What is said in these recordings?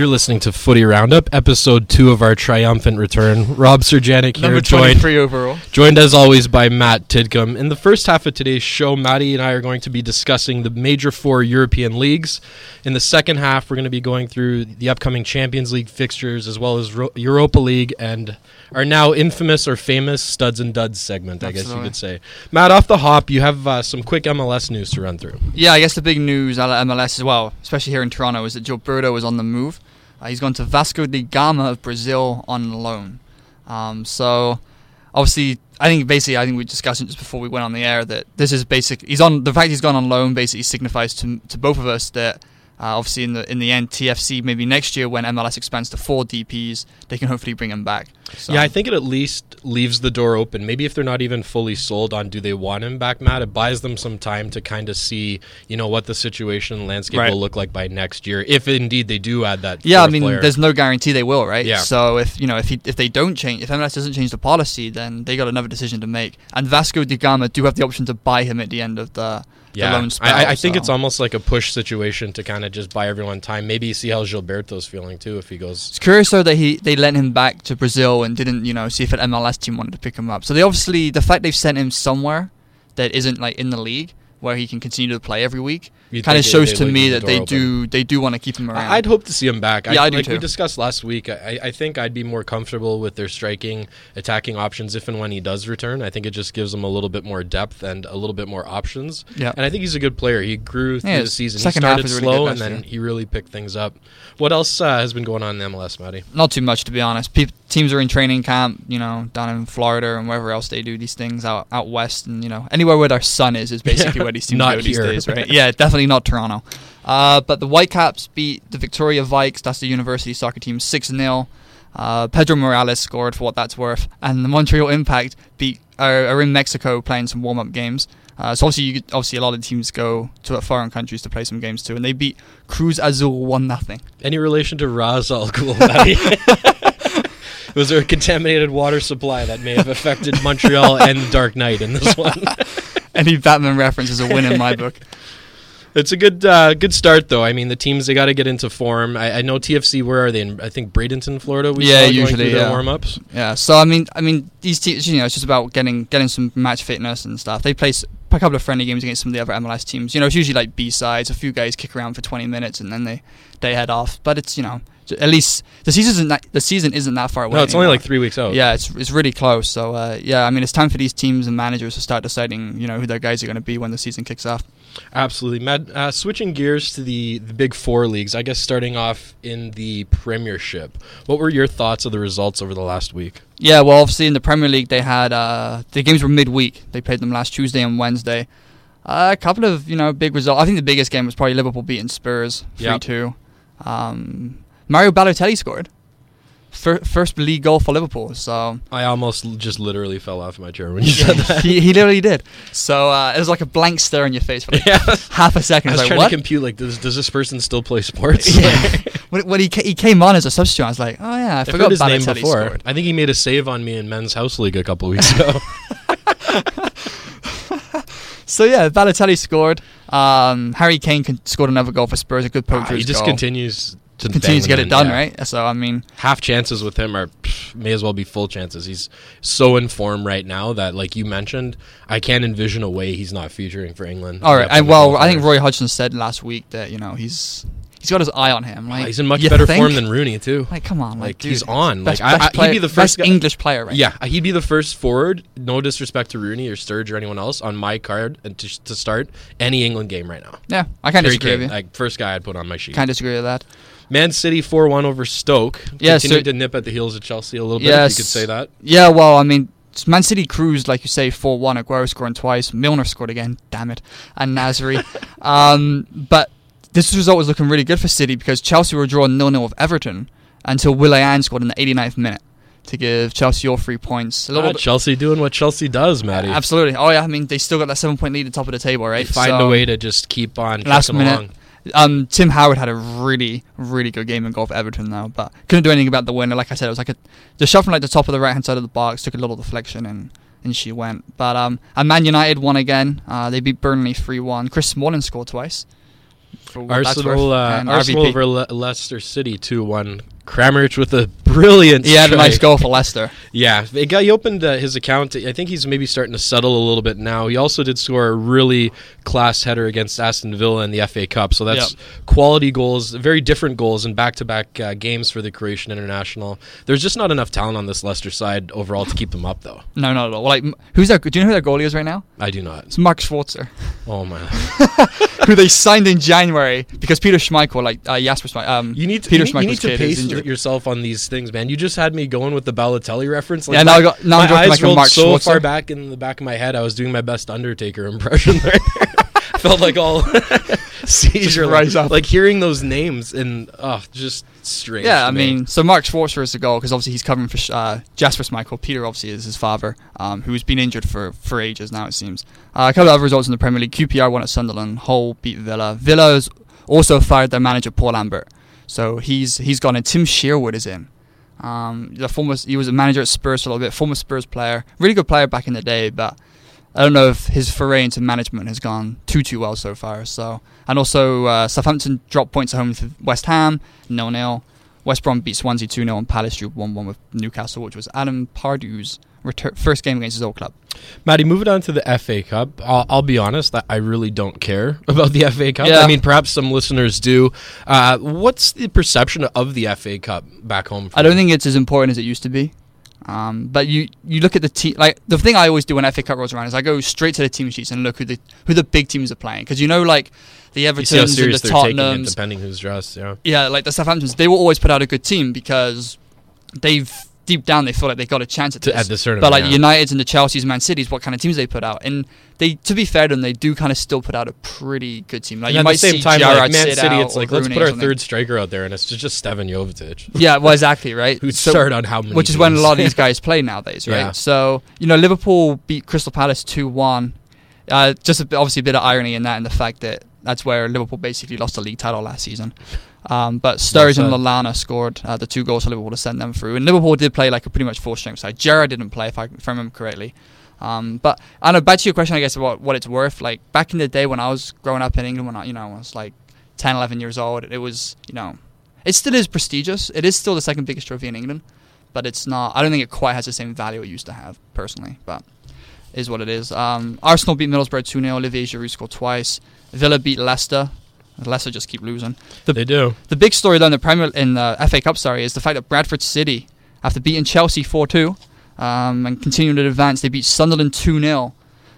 You're listening to Footy Roundup, episode 2 of our triumphant return. Rob Serjanik here, Number 23 overall. Joined as always by Matt Tidcombe. In the first half of today's show, Matty and I are going to be discussing the major 4 European leagues. In the second half, we're going to be going through the upcoming Champions League fixtures as well as Europa League and our now infamous or famous Studs and Duds segment, I guess you could say. Matt, off the hop, you have some quick MLS news to run through. Yeah, I guess the big news out of MLS as well, especially here in Toronto, is that Gilberto is on the move. He's gone to Vasco da Gama of Brazil on loan. So, obviously, I think we discussed it just before we went on the air that this is basic. The fact he's gone on loan basically signifies to both of us that obviously in the end, TFC maybe next year when MLS expands to 4 DPs, they can hopefully bring him back. So. Yeah, I think it at least leaves the door open. Maybe if they're not even fully sold on do they want him back, Matt, it buys them some time to kind of see, what the situation and landscape will look like by next year, if indeed they do add that. Yeah, I mean, there's no guarantee they will, right? Yeah. So if they don't change, if MLS doesn't change the policy, then they got another decision to make. And Vasco da Gama do have the option to buy him at the end of the loan spell. I think it's almost like a push situation to kind of just buy everyone time. Maybe see how Gilberto's feeling too if he goes. It's curious though that they lent him back to Brazil and didn't see if an MLS team wanted to pick him up. So the fact they've sent him somewhere that isn't like in the league where he can continue to play every week kind of shows to me that they do want to keep him around. I'd hope to see him back. I do too. We discussed last week, I think I'd be more comfortable with their striking, attacking options if and when he does return. I think it just gives them a little bit more depth and a little bit more options. Yeah. And I think he's a good player. He grew through the season. He started slow and then he really picked things up. What else has been going on in MLS, Matty? Not too much, to be honest. Teams are in training camp, down in Florida and wherever else they do these things out west, and anywhere where their sun is basically where these teams go these days, right? Yeah, definitely not Toronto. But the Whitecaps beat the Victoria Vikes, that's the university soccer team, 6-0. Pedro Morales scored for what that's worth, and the Montreal Impact are in Mexico playing some warm-up games. So obviously a lot of teams go to foreign countries to play some games too, and they beat Cruz Azul 1-0. Any relation to Ras Al Ghul, Matty? Was there a contaminated water supply that may have affected Montreal and Dark Knight in this one? Any Batman reference is a win in my book. It's a good start, though. I mean, the teams, they got to get into form. I know TFC, where are they? I think Bradenton, Florida, usually their warm-ups. Yeah, so I mean, these teams, it's just about getting some match fitness and stuff. They play a couple of friendly games against some of the other MLS teams. It's usually like B-sides. A few guys kick around for 20 minutes and then they head off. But it's, at least the season isn't that far away. No, it's only like 3 weeks out. Yeah, it's really close. So, it's time for these teams and managers to start deciding, who their guys are going to be when the season kicks off. Absolutely. Matt, switching gears to the big 4 leagues, I guess starting off in the Premiership, what were your thoughts of the results over the last week? Yeah, well, obviously in the Premier League they had, the games were midweek. They played them last Tuesday and Wednesday. A couple of, big results. I think the biggest game was probably Liverpool beating Spurs 3-2. Mario Balotelli scored. First league goal for Liverpool. So I almost just literally fell off my chair when you said that. he literally did. So it was like a blank stare on your face for half a second. I was trying to compute, does this person still play sports? Yeah. when he came on as a substitute, I was like, oh yeah, I forgot his name before. Scored. I think he made a save on me in Men's House League a couple weeks ago. So yeah, Balotelli scored. Harry Kane scored another goal for Spurs. A good poacher's He just goal. continues to get it done, right? So I mean, half chances with him may as well be full chances. He's so in form right now that, like you mentioned, I can't envision a way he's not featuring for England. All right, I think Roy Hodgson said last week that he's got his eye on him. Like, he's in much better form than Rooney too. Like, come on, dude, he's on. Best he'd be the first English player, right? Yeah, he'd be the first forward. No disrespect to Rooney or Sturridge or anyone else on my card and to start any England game right now. Yeah, I can't disagree with you. First guy I'd put on my sheet. Can't disagree with that. Man City 4-1 over Stoke. Yeah, continued to nip at the heels of Chelsea a little bit, if you could say that. Yeah, well, I mean, Man City cruised, like you say, 4-1. Aguero scoring twice. Milner scored again, damn it. And Nasri. But this result was looking really good for City because Chelsea were drawing 0-0 with Everton until Willian scored in the 89th minute to give Chelsea all 3 points. Chelsea doing what Chelsea does, Matty. Absolutely. Oh, yeah, I mean, they still got that 7-point lead at the top of the table, right? They find a way to just keep on last minute along. Tim Howard had a really, really good game in goal for Everton though, but couldn't do anything about the winner. Like I said, it was like the shot from the top of the right hand side of the box took a little deflection and she went. But and Man United won again. They beat Burnley 3-1. Chris Smalling scored twice. Arsenal over Leicester City 2-1. Kramaric with a brilliant He had a nice goal for Leicester. Yeah, he opened his account. I think he's maybe starting to settle a little bit now. He also did score a really class header against Aston Villa in the FA Cup. So that's quality goals, very different goals in back-to-back games for the Croatian international. There's just not enough talent on this Leicester side overall to keep them up, though. No, not at all. Like, do you know who their goalie is right now? I do not. It's Mark Schwarzer. Oh, my. Who they signed in January because Peter Schmeichel, Jasper Schmeichel. You need to pace yourself on these things, man. You just had me going with the Balotelli reference. Like, now I'm my eyes like rolled Mark so Schwarzer. far back in the back of my head. I was doing my best Undertaker impression right there. Felt like all seizure, like hearing those names and just strange. Yeah, I mean, so Mark Schwarzer is the goal because obviously he's covering for Jasper Schmeichel. Peter obviously is his father, who's been injured for ages now, it seems. A couple of other results in the Premier League. QPR won at Sunderland. Hull beat Villa. Villa has also fired their manager Paul Lambert, so he's gone and Tim Sherwood is in. He was a manager at Spurs for a little bit, former Spurs player, really good player back in the day, but I don't know if his foray into management has gone too well so far. So, and also Southampton dropped points at home to West Ham 0-0. West Brom beat Swansea 2-0 and Palace drew 1-1 with Newcastle, which was Adam Pardew's first game against his old club. Matty, moving on to the FA Cup, I'll be honest, I really don't care about the FA Cup. Yeah. I mean, perhaps some listeners do. What's the perception of the FA Cup back home? I don't think it's as important as it used to be. But you look at the team. Like the thing I always do when FA Cup rolls around is I go straight to the team sheets and look who the big teams are playing, because like the Evertons and the Tottenhams, depending who's dressed. Yeah, like the Southamptons, they will always put out a good team because deep down they feel like they got a chance at this. But like the Uniteds and the Chelseas, Man Cities, what kind of teams they put out, and they, to be fair to them, they do kind of still put out a pretty good team. Like and you at might the same see time, Gerrard like Man sit City, out it's like or let's Rooney put or our something. third striker out there, and it's just Stevan Jovetic. Yeah, well, exactly, right. Who'd start on how many? Which is when a lot of these guys play nowadays, right? Yeah. So Liverpool beat Crystal Palace 2-1. Obviously a bit of irony in that, and the fact that that's where Liverpool basically lost the league title last season. But Sturridge and Lallana scored the 2 goals for Liverpool to send them through. And Liverpool did play like a pretty much full-strength side. Gerrard didn't play, if I remember correctly. But I know, back to your question, I guess, about what it's worth. Like back in the day when I was growing up in England, when I was like 10, 11 years old, it was, it still is prestigious. It is still the second biggest trophy in England. But it's not, I don't think it quite has the same value it used to have, personally. But it is what it is. Arsenal beat Middlesbrough 2-0. Olivier Giroud scored twice. Villa beat Leicester. Leicester just keep losing. They do. The big story though in the FA Cup, is the fact that Bradford City, after beating Chelsea 4-2 and continuing to advance, they beat Sunderland 2-0.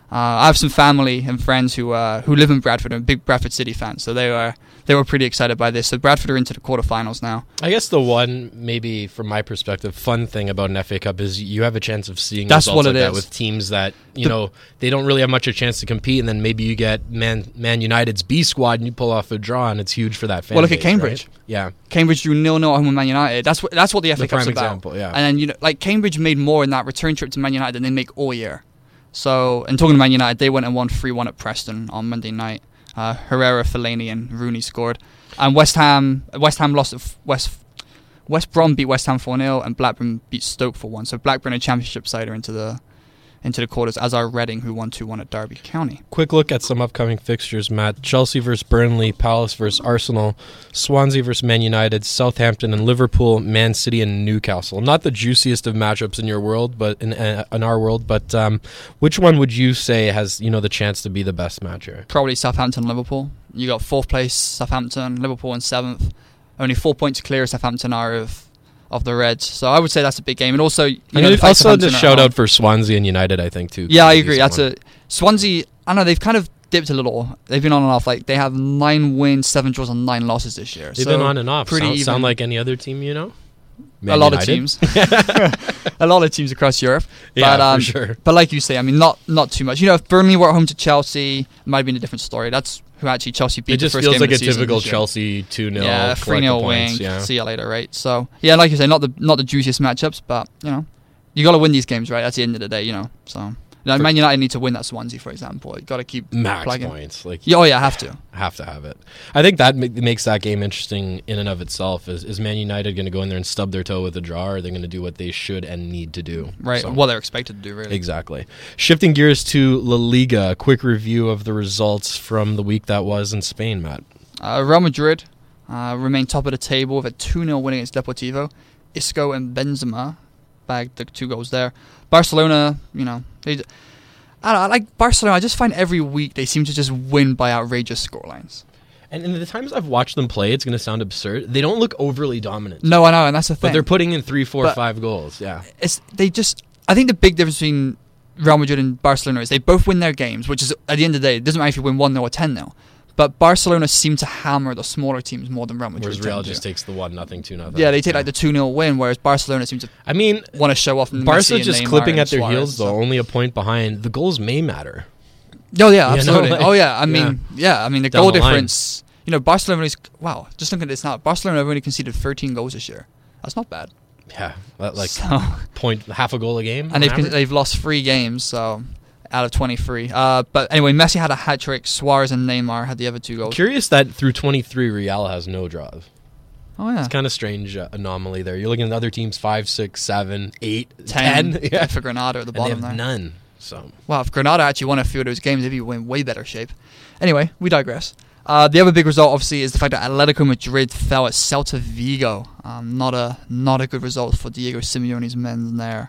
I have some family and friends who live in Bradford and are big Bradford City fans, so they were pretty excited by this. So Bradford are into the quarterfinals now. I guess the one, maybe from my perspective, fun thing about an FA Cup is you have a chance of seeing results like that with teams that they don't really have much of a chance to compete, and then maybe you get Man United's B squad and you pull off a draw, and it's huge for that fan. Well, look base, at Cambridge. Right? Yeah, Cambridge drew 0-0 at home with Man United. That's what the FA Cup's about. Example, yeah. And then like Cambridge made more in that return trip to Man United than they make all year. So, and talking to Man United, they went and won 3-1 at Preston on Monday night. Herrera, Fellaini, and Rooney scored. And West Ham lost at West Brom beat West Ham 4-0, and Blackburn beat Stoke 4-1. So Blackburn, a Championship side, are into the quarters, as are Reading, who won 2-1 at Derby County. Quick look at some upcoming fixtures, Matt. Chelsea versus Burnley, Palace versus Arsenal, Swansea versus Man United, Southampton and Liverpool, Man City and Newcastle. Not the juiciest of matchups in your world, but in our world. But which one would you say has the chance to be the best match here? Probably Southampton, Liverpool. You got 4th place Southampton, Liverpool in 7th. Only 4 points clear Southampton are of the Reds, so I would say that's a big game. And also, also just shout out for Swansea and United, I think too. Yeah, I agree. Swansea. I know they've kind of dipped a little. They've been on and off. Like they have 9 wins, 7 draws, and 9 losses this year. They've been on and off. Pretty sound like any other team, Man a lot United? Of teams, a lot of teams across Europe. Yeah, but, for sure. But like you say, I mean, not too much. If Burnley were at home to Chelsea, it might have been a different story. That's who actually Chelsea beat. It just the first feels game like of a the typical season, Chelsea 2-0. Yeah, 3-0 wing. Yeah. See you later, right? So yeah, like you say, not the juiciest matchups, but you got to win these games, right? That's the end of the day, So. Man United need to win that Swansea, for example. You got to keep max plugging. Points. Have to. Have to have it. I think that makes that game interesting in and of itself. Is Man United going to go in there and stub their toe with a draw, or are they going to do what they should and need to do? Right. So, what they're expected to do, really. Exactly. Shifting gears to La Liga, a quick review of the results from the week that was in Spain, Matt. Real Madrid remain top of the table with a 2-0 win against Deportivo. Isco and Benzema bagged the 2 goals there. Barcelona, I like Barcelona. I just find every week they seem to just win by outrageous scorelines. And in the times I've watched them play, it's going to sound absurd. They don't look overly dominant. No, I know, and that's the thing. But they're putting in 3, 4, 5 goals. Yeah. I think the big difference between Real Madrid and Barcelona is they both win their games, which is, at the end of the day, it doesn't matter if you win 1-0 or 10-0. But Barcelona seem to hammer the smaller teams more than Real Madrid. Whereas Real just takes the 1-0, 2-0. Yeah, they take like the 2-0 win, whereas Barcelona seems to want to show off. Barca just Neymar clipping at their heels, though, only a point behind. The goals may matter. Oh, yeah, absolutely. The goal difference. Barcelona just look at this now. Barcelona have only conceded 13 goals this year. That's not bad. Yeah, half a goal a game. And they've lost 3 games, so out of 23. But anyway, Messi had a hat-trick. Suarez and Neymar had the other 2 goals. Curious that through 23, Real has no draws. Oh, yeah. It's kind of strange anomaly there. You're looking at other teams 5, 6, 7, 8, 10. Yeah. For Granada at the bottom there. They have none. So. Well, if Granada actually won a few of those games, they'd be in way better shape. Anyway, we digress. The other big result, obviously, is the fact that Atletico Madrid fell at Celta Vigo. Not a good result for Diego Simeone's men there.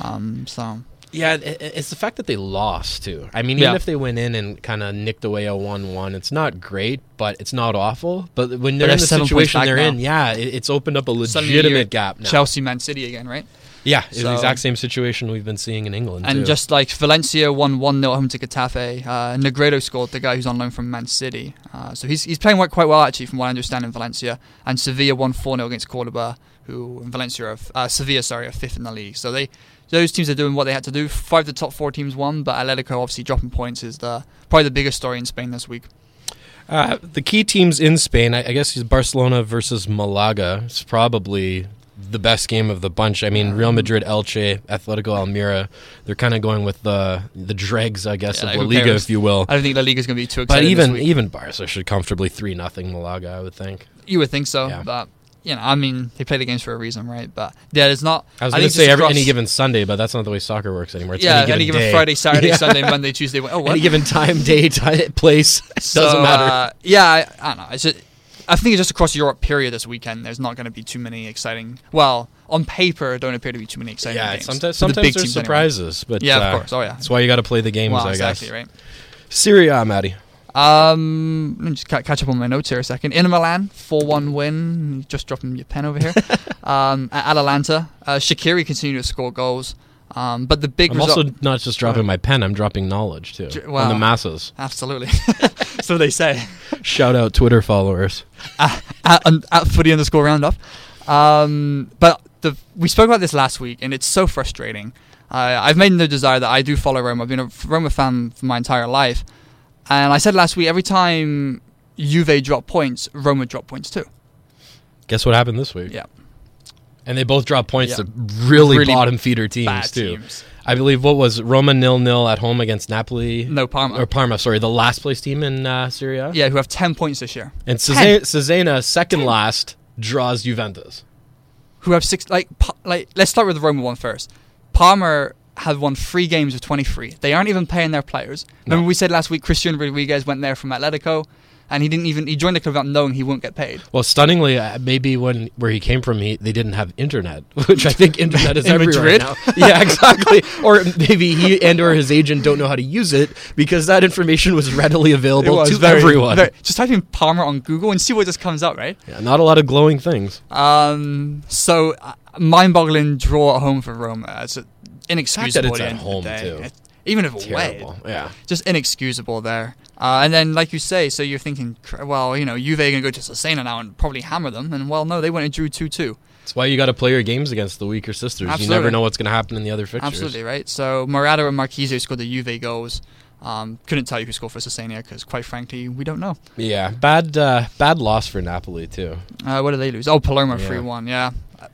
Yeah, it's the fact that they lost, too. I mean, even if they went in and kind of nicked away a 1-1, it's not great, but it's not awful. But when they're in the situation they're in, it's opened up a legitimate gap now. Chelsea, Man City again, right? Yeah, it's the exact same situation we've been seeing in England, and just like Valencia won 1-0 at home to Getafe, Negredo scored, the guy who's on loan from Man City. So he's playing quite well, actually, from what I understand, in Valencia. And Sevilla won 4-0 against Cordoba, who in Sevilla are 5th in the league. So those teams are doing what they had to do. 5 of the top 4 teams won, but Atletico obviously dropping points is probably the biggest story in Spain this week. The key teams in Spain, I guess, is Barcelona versus Malaga. It's probably the best game of the bunch. I mean, Real Madrid, Elche, Atletico Almeria, they're kind of going with the dregs, I guess, of La Liga, if you will. I don't think La Liga is going to be too exciting. But even Barca should comfortably 3-0 Malaga, I would think. You would think so, but they play the games for a reason, right? But there's not. I was going to say any given Sunday, but that's not the way soccer works anymore. It's any given Friday, Saturday, Sunday, Monday, Tuesday. Oh, what? Any given time, day, place doesn't matter. I don't know. I think it's just across Europe. Period. This weekend, there's not going to be too many exciting. Well, on paper, don't appear to be too many exciting games. Sometimes there's surprises, but of course. Oh, yeah. That's why you got to play the games. I guess. Exactly right. Serie A, Matty. Let me just catch up on my notes here a second. Inter Milan, 4-1 win. Just dropping your pen over here. At Atalanta, Shaqiri continued to score goals. But the big result... I'm also not just dropping my pen, I'm dropping knowledge, too, on the masses. Absolutely. So they say. Shout out Twitter followers. at footy_roundup. But we spoke about this last week, and it's so frustrating. I've made no desire that I do follow Roma. I've been a Roma fan for my entire life. And I said last week, every time Juve dropped points, Roma dropped points too. Guess what happened this week? Yeah. And they both dropped points to really bottom feeder teams too. I believe what was Roma 0-0 at home against Napoli? No, Parma. Or Parma, sorry, the last place team in Serie A? Yeah, who have 10 points this year. And Cesena, second last, draws Juventus. Who have 6, let's start with the Roma one first. Parma had won 3 games of 23. They aren't even paying their players. Remember we said last week Christian Rodriguez went there from Atletico, and he joined the club without knowing he wouldn't get paid. Well, stunningly, maybe where he came from, they didn't have internet, which I think internet is everywhere Madrid? now. Yeah, exactly. Or maybe he or his agent don't know how to use it because that information was readily available to everyone. Just type in Parma on Google and see what just comes out, right? Yeah, not a lot of glowing things. So mind-boggling draw at home for Roma. It's inexcusable. That it's at home too. Even if away, just inexcusable there. And then, like you say, so you're thinking, well, Juve are going to go to Cesena now and probably hammer them. And, well, no, they went and drew 2-2. That's why you got to play your games against the weaker sisters. Absolutely. You never know what's going to happen in the other fixtures. Absolutely, right? So Morata and Marquise scored the Juve goals. Couldn't tell you who scored for Cesena because, quite frankly, we don't know. Yeah, bad loss for Napoli, too. What did they lose? Oh, Palermo 3-1, yeah.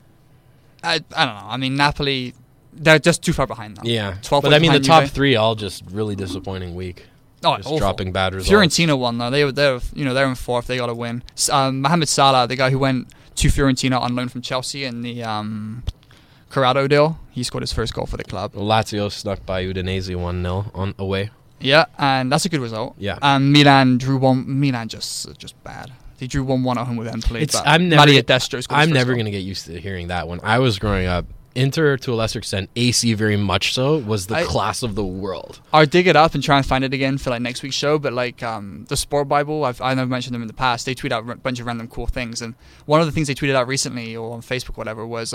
I don't know. I mean, Napoli... They're just too far behind now. Yeah, but I mean the top 3 all just really disappointing week. Oh, just dropping bad results. Fiorentina won though. They're in 4th. They got to win. Mohamed Salah, the guy who went to Fiorentina on loan from Chelsea in the Corrado deal, he scored his first goal for the club. Lazio snuck by Udinese 1-0 on away. Yeah, and that's a good result. Yeah. And Milan drew one. Milan just bad. They drew 1-1 at home with Empoli. I'm never going to get used to hearing that. When I was growing up, Inter, to a lesser extent, AC very much so, was the class of the world. I'll dig it up and try and find it again for like next week's show. But like the Sport Bible, I know I've mentioned them in the past. They tweet out a bunch of random cool things, and one of the things they tweeted out recently or on Facebook, or whatever, was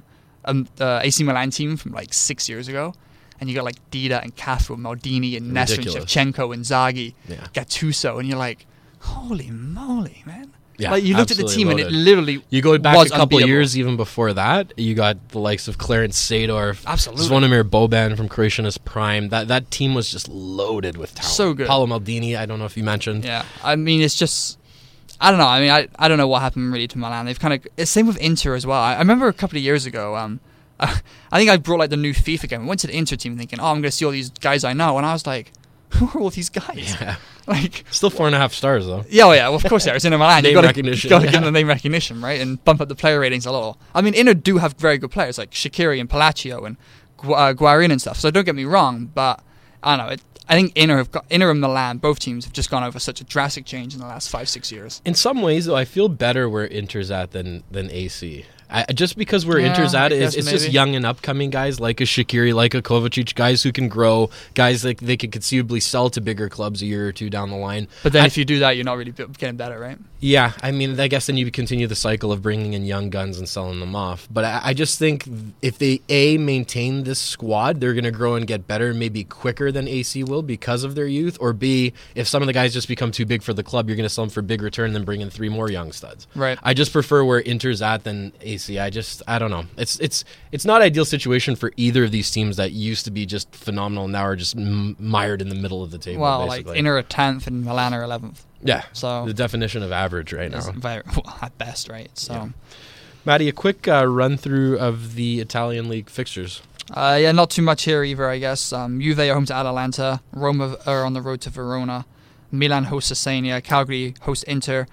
the AC Milan team from like 6 years ago. And you got like Dida and Cafu, Maldini and Nesta and Shevchenko and Inzaghi, Gattuso, and you're like, holy moly, man. Yeah, like you looked at the team loaded. And it literally you go back a couple of years even before that, you got the likes of Clarence Seedorf, absolutely, Zvonimir Boban from Croatia in his prime. That team was just loaded with talent. So good. Paolo Maldini, I don't know if you mentioned. Yeah, I mean it's just I don't know. I mean I don't know what happened really to Milan. They've kind of same with Inter as well. I remember a couple of years ago. I think I brought like the new FIFA game. I went to the Inter team thinking, oh, I'm going to see all these guys I know, and I was like, who are all these guys? Yeah. Like still 4.5 stars though. Yeah, well, of course, it's in Milan. Name recognition. You've got to give them the name recognition, right, and bump up the player ratings a little. I mean, Inter do have very good players like Shaqiri and Palacio and Guarin and stuff. So don't get me wrong, but I don't know. I think Inter and Milan, both teams have just gone over such a drastic change in the last 5-6 years. In some ways, though, I feel better where Inter's at than AC. Just because where Inter's at it's just young and upcoming guys like a Shaqiri, like a Kovacic, guys who can grow, guys that they could conceivably sell to bigger clubs a year or two down the line. But then if you do that, you're not really getting better, right? Yeah, I mean, I guess then you continue the cycle of bringing in young guns and selling them off. But I just think if they, maintain this squad, they're going to grow and get better maybe quicker than AC will because of their youth. Or B, if some of the guys just become too big for the club, you're going to sell them for big return and then bring in 3 more young studs. Right. I just prefer where Inter's at than AC. I don't know. It's not ideal situation for either of these teams that used to be just phenomenal and now are just mired in the middle of the table. Well, basically. like Inter are 10th and Milan are 11th. Yeah. So the definition of average right now. At best, right? So, yeah. Matty, a quick run through of the Italian league fixtures. Yeah, not too much here either, I guess. Juve are home to Atalanta. Roma are on the road to Verona. Milan hosts Cesena. Cagliari hosts Inter.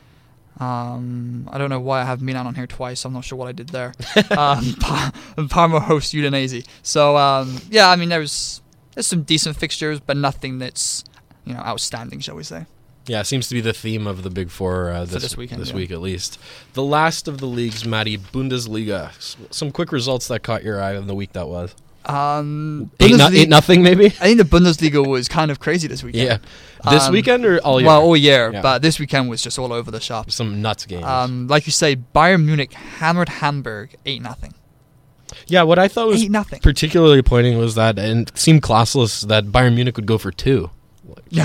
I don't know why I have Milan on here twice. I'm not sure what I did there. Parma hosts Udinese. So yeah, I mean there's some decent fixtures, but nothing that's outstanding, shall we say? Yeah, it seems to be the theme of the Big Four this weekend. This week at least. The last of the leagues, Matty, Bundesliga. Some quick results that caught your eye in the week that was. 8-0 maybe? I think the Bundesliga was kind of crazy this weekend. Yeah. This weekend or all year? Well, all year, but this weekend was just all over the shop. Some nuts games. Like you say, Bayern Munich hammered Hamburg 8-0. Yeah, what I thought was 8-0. particularly poignant was that, and it seemed classless, that Bayern Munich would go for 2. Yeah.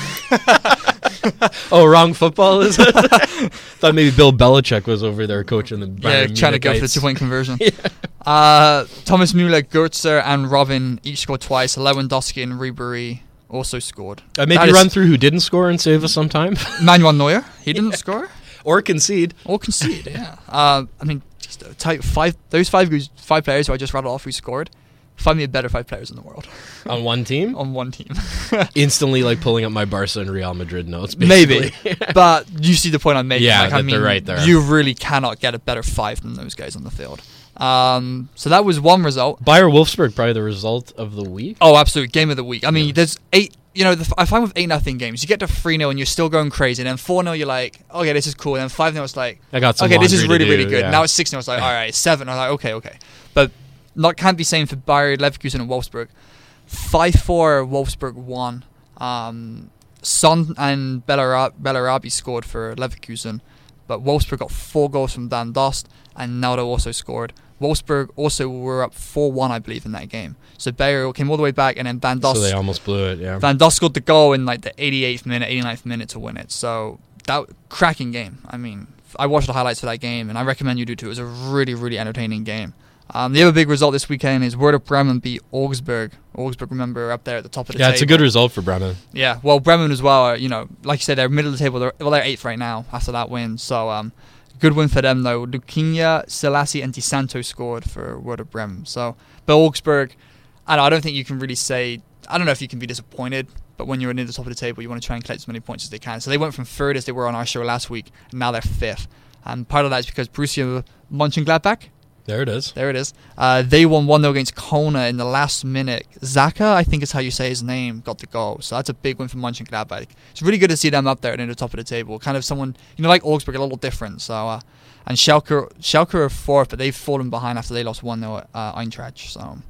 Oh, wrong football, is it? Thought maybe Bill Belichick was over there coaching the Bayern Munich. Trying to go for the 2-point conversion. Thomas Müller, Götze, and Robin each scored twice. Lewandowski and Ribery also scored. Maybe run through who didn't score and save us some time. Manuel Neuer, he didn't score. Or concede. Yeah. I mean, those five players who I just rattled off who scored, find me a better 5 players in the world. On one team? On one team. Instantly pulling up my Barca and Real Madrid notes, basically. Maybe. But you see the point I'm making. Yeah, they're right there. You really cannot get a better 5 than those guys on the field. So that was one result. Bayer Wolfsburg, probably the result of the week. Oh, absolutely. Game of the week. I mean, there's 8... I find with 8-0 games, you get to 3-0 and you're still going crazy. And then 4-0, you're like, okay, this is cool. And then 5-0, it's like, I got some okay, this is really, really good. Yeah. Now it's 6-0, it's like, all right, 7. I'm like, okay. But can't be saying for Bayer Leverkusen and Wolfsburg. 5-4, Wolfsburg won. Son and Bellarabi scored for Leverkusen. But Wolfsburg got 4 goals from Dan Dost, and Naldo also scored. Wolfsburg also were up 4-1, I believe, in that game. So Bayer came all the way back, and then Van Dost... So they almost blew it, yeah. Van Dost scored the goal in like the 88th minute, 89th minute to win it. So that cracking game. I mean, I watched the highlights for that game, and I recommend you do too. It was a really, really entertaining game. The other big result this weekend is Werder Bremen beat Augsburg. Augsburg, remember, are up there at the top of the table. Yeah, it's a good result for Bremen. Yeah, well, Bremen as well, like you said, they're middle of the table. They're 8th right now after that win. So, good win for them, though. Luquinha, Selassie, and Di Santo scored for Werder Bremen. So, but Augsburg, I don't think you can really say... I don't know if you can be disappointed, but when you're near the top of the table, you want to try and collect as many points as they can. So they went from 3rd as they were on our show last week, and now they're 5th. And part of that is because Borussia Mönchengladbach There it is. They won 1-0 against Kona in the last minute. Zaka, I think is how you say his name, got the goal. So that's a big win for Mönchengladbach. It's really good to see them up there near the top of the table. Kind of someone, like Augsburg, a little different. So, and Schalke are fourth, but they've fallen behind after they lost 1-0 at Eintracht.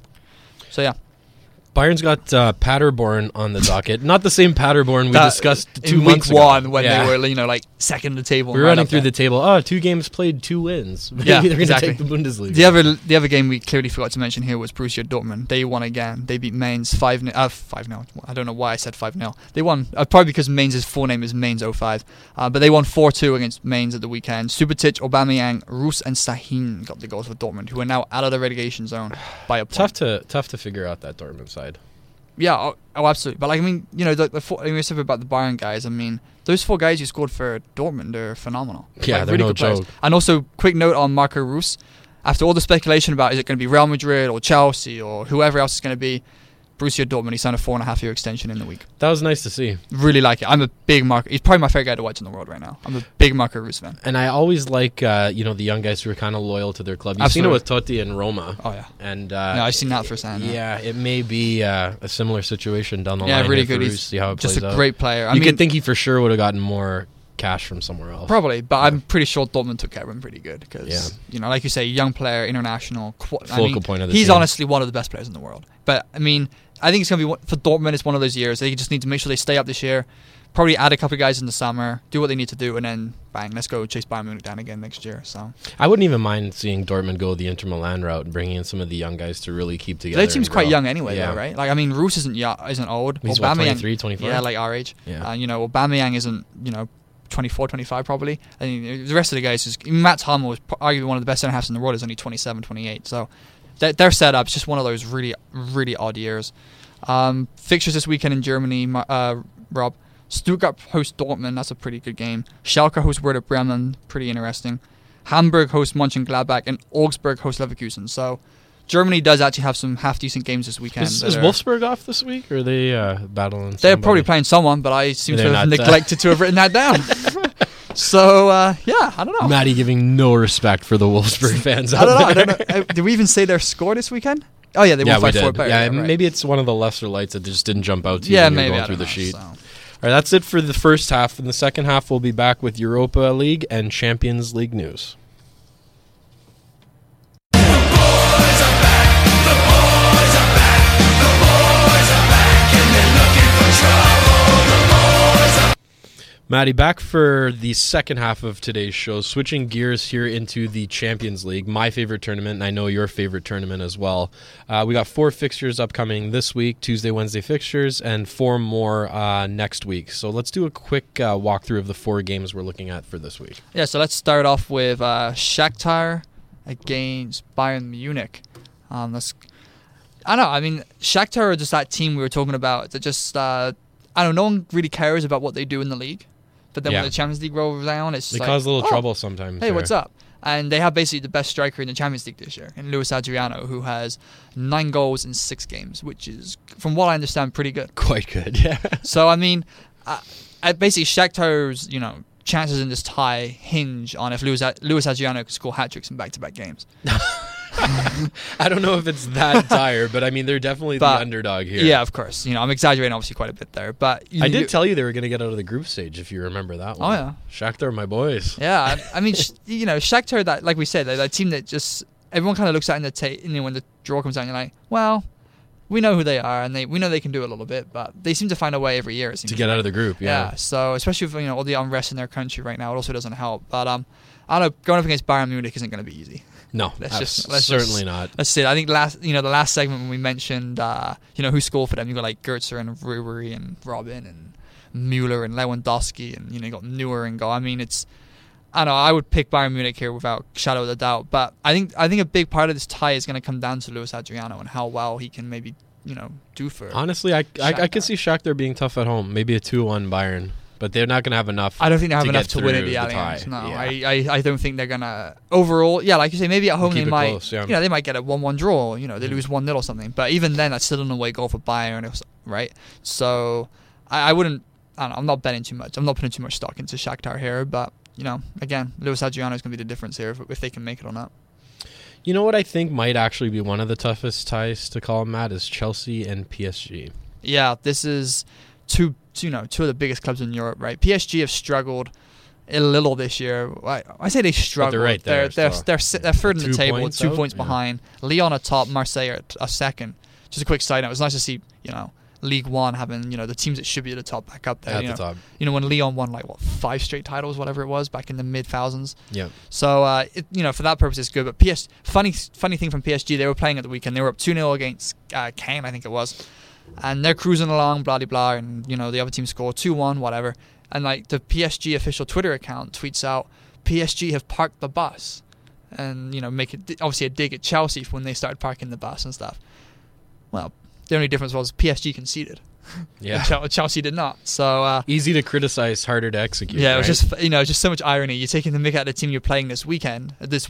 So yeah. Bayern's got Paderborn on the docket. Not the same Paderborn we discussed 2 months ago. In week 1 when they were, second in the table. We were running through the table. 2 games played, 2 wins. Maybe they're going to take the Bundesliga. The other game we clearly forgot to mention here was Borussia Dortmund. They won again. They beat Mainz 5-0. 5-0. I don't know why I said 5-0. They won, probably because Mainz's full name is Mainz 05. But they won 4-2 against Mainz at the weekend. Subotic, Aubameyang, Roos and Sahin got the goals for Dortmund, who are now out of the relegation zone by a point. Tough to figure out that Dortmund side. Yeah, absolutely. But we said about the Bayern guys. I mean, those 4 guys who scored for Dortmund are phenomenal. Yeah, they're really no joke. And also, quick note on Marco Reus. After all the speculation about is it going to be Real Madrid or Chelsea or whoever else it's going to be, Borussia Dortmund, he signed a 4.5-year extension in the week. That was nice to see. Really like it. I'm a big Marco. He's probably my favorite guy to watch in the world right now. I'm a big Marco Reus fan. And I always like the young guys who are kind of loyal to their club. You've seen it with Totti and Roma. Oh yeah. And I've seen that firsthand. Yeah, it may be a similar situation down the line. Yeah, really good. He's see how it just plays a great player. You could think he for sure would have gotten more cash from somewhere else. Probably, but I'm pretty sure Dortmund took care of him pretty good because, like you say, young player, international. Focal point of the He's team. honestly one of the best players in the world. But, I mean, I think it's going to be, for Dortmund, it's one of those years. They just need to make sure they stay up this year, probably add a couple of guys in the summer, do what they need to do, and then, bang, let's go chase Bayern Munich down again next year. So I wouldn't even mind seeing Dortmund go the Inter Milan route and bringing in some of the young guys to really keep together. Their team's quite young anyway, though, right? Like, I mean, Roos isn't old. He's 23, 24? Yeah, like our age. Yeah. Aubameyang isn't, 24, 25 probably. And the rest of the guys Matt Hummel was arguably one of the best centre halves in the world. Is only 27, 28. So their setup's just one of those really, really odd years. Fixtures this weekend in Germany, Rob. Stuttgart hosts Dortmund. That's a pretty good game. Schalke hosts Werder Bremen. Pretty interesting. Hamburg hosts Mönchengladbach, and Augsburg hosts Leverkusen. So Germany does actually have some half-decent games this weekend. Is Wolfsburg off this week, or are they battling somebody? They're probably playing someone, but I seem to have neglected to have written that down. So, I don't know. Matty giving no respect for the Wolfsburg fans I don't know. Did we even say their score this weekend? Oh, yeah, they won 5-4. Yeah, maybe it's one of the lesser lights that just didn't jump out to you when you're going through the sheet. So. All right, that's it for the first half. In the second half, we'll be back with Europa League and Champions League news. Matty, back for the second half of today's show, switching gears here into the Champions League, my favorite tournament, and I know your favorite tournament as well. We got 4 fixtures upcoming this week, Tuesday, Wednesday fixtures, and 4 more next week. So let's do a quick walkthrough of the 4 games we're looking at for this week. Yeah, so let's start off with Shakhtar against Bayern Munich. I don't know, I mean, Shakhtar are just that team we were talking about that just, no one really cares about what they do in the league. But then when the Champions League rolls down, it's they cause a little trouble sometimes. Hey, what's up? And they have basically the best striker in the Champions League this year, in Luis Adriano, who has 9 goals in 6 games, which is, from what I understand, pretty good. Quite good, yeah. So, I mean, basically Shakhtar's, chances in this tie hinge on if Luis Adriano can score hat-tricks in back-to-back games. I don't know if it's that dire, but I mean, they're definitely the underdog here. Yeah, of course. I'm exaggerating obviously quite a bit there, but I did tell you they were going to get out of the group stage, if you remember that one. Oh yeah, Shakhtar, my boys. Yeah, I mean, Shakhtar, that, like we said, that team that just everyone kind of looks at when the draw comes out, and you're like, well, we know who they are, and we know they can do a little bit, but they seem to find a way every year to get out of the group. Yeah. So especially with all the unrest in their country right now, it also doesn't help. But I don't know, going up against Bayern Munich isn't going to be easy. No, certainly not. That's it. I think the last segment when we mentioned who scored for them, you got like Götze and Ribery and Robin and Müller and Lewandowski, and you got Neuer and goal. I mean, I don't know, I would pick Bayern Munich here without shadow of a doubt. But I think a big part of this tie is going to come down to Luis Adriano and how well he can maybe do for. Honestly, I could see Shakhtar being tough at home. Maybe a 2-1 Bayern. But they're not going to have enough. I don't think they have enough to win at the Allianz. No, yeah. I don't think they're going to. Overall, yeah, like you say, maybe at home they might. Close, they might get a 1-1 draw. They lose 1-0 or something. But even then, that's still an away goal for Bayern, right? So I wouldn't. I don't know, I'm not betting too much. I'm not putting too much stock into Shakhtar here. But again, Luis Adriano is going to be the difference here if they can make it or not. You know what I think might actually be one of the toughest ties to call, Matt, is Chelsea and PSG. Yeah, this is two of the biggest clubs in Europe, right? PSG have struggled a little this year. I say they struggled. They're right there. They're third in the table, 2 points yeah. behind. Lyon are top, Marseille are second. Just a quick side note, it was nice to see, League One having, the teams that should be at the top back up there. At the top. When Lyon won 5 straight titles, whatever it was, back in the mid-thousands. Yeah. So, for that purpose, it's good. But funny thing from PSG, they were playing at the weekend. They were up 2-0 against Caen, I think it was. And they're cruising along, blah, blah, blah. And, the other team scored 2-1, whatever. And, the PSG official Twitter account tweets out, PSG have parked the bus. And, make it obviously a dig at Chelsea for when they started parking the bus and stuff. Well, the only difference was PSG conceded. Yeah. Chelsea did not. So easy to criticize, harder to execute. Yeah, right? it was just so much irony. You're taking the mick out of the team you're playing this week, and